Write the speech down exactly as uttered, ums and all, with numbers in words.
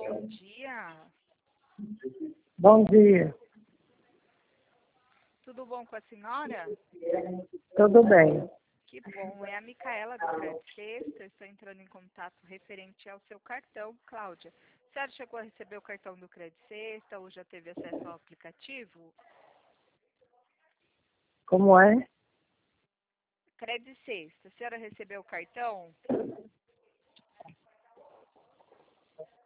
Bom dia. Bom dia. Tudo bom com a senhora? Tudo bem. Que bom. É a Micaela do Crédito Sexta. Estou entrando em contato referente ao seu cartão, Cláudia. A senhora chegou a receber o cartão do Crédito Sexta ou já teve acesso ao aplicativo? Como é? Crédito Sexta. A senhora recebeu o cartão?